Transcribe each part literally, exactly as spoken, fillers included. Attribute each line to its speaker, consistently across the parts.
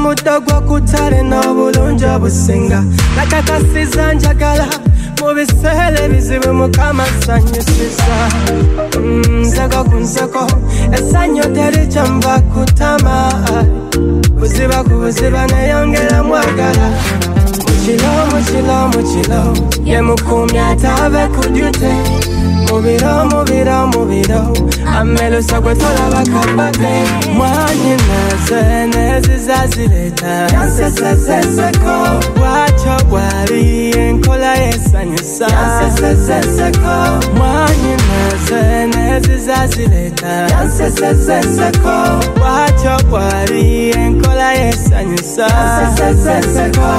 Speaker 1: mutagwa kutale n'obulungi businga nakakasiza njagala mu biseera bizibu mukama nsanyusiza nseko ku nseko essanyu terikyamba kutama buziba ku buziba neyongera mwagala mukiro mukiro mukiro ye mukumya atave ku dyute mubiro mubiro mubiro amelusa gwe tolaba kabage mwanyi naze nezizazireta yanseseseseko bwatyo bwali enkola yesanyusa yanseseseseko mwanyi naze nezizazireta yanseseseseko bwatyo bwali enkola yesanyusa yanseseseseko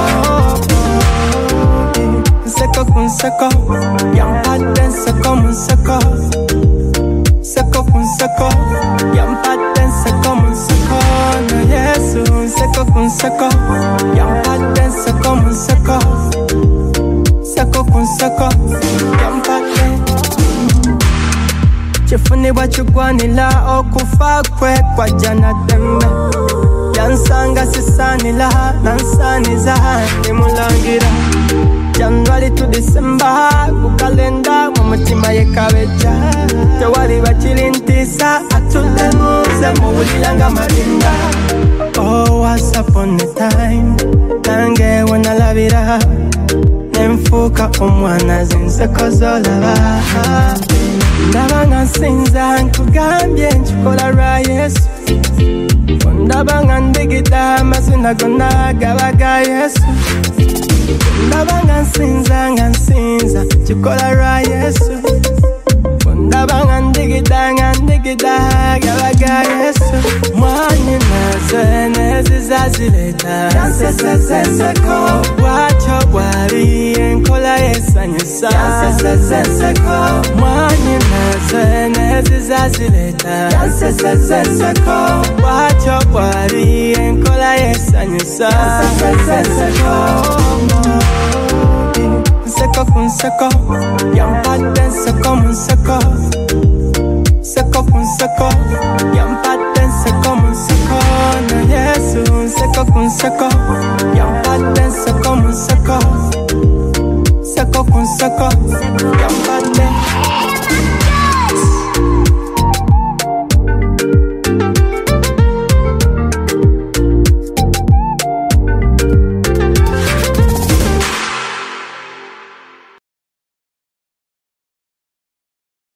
Speaker 1: Seko kun seko, yampaten seko mun seko. Seko kun seko, yampaten seko mun seko. Na Yesu, seko kun seko, yampaten seko mun seko. Seko kun seko, yampaten. Chifuni wachugwanila okufa kwe kwa jana tembe. Yansanga sisanila, nansaniza nimulangira. January to December, ku kalenda mu mutima yekabeja tewali bakirintisa atulemuze mu bulilanga malinda. Oh, once upon a time nange wanalabira nemfuka omwana zinseko zolaba ndaba nga nsinza nkugambye nkikola lwa Yesu ndaba nga ndigida amazina gonna gabaga Yesu ndaba nga nsinza nga nsinza kikola lwa Yesu ndaba nga ndigida nga ndigida gabaga Yesu mwanyi naze nezizazireta yanseseseseko bwatyo bwali enkola yesanyusa yanseseseseko mwanyi naze nezizazireta yanseseseseko bwatyo bwali enkola yesanyusa yanseseseseko Seko kun seko, yampaten seko mun seko. Seko kun seko, yampaten seko mun seko. Na Yesu, seko kun seko, yampaten seko mun seko. Seko kun seko, yampaten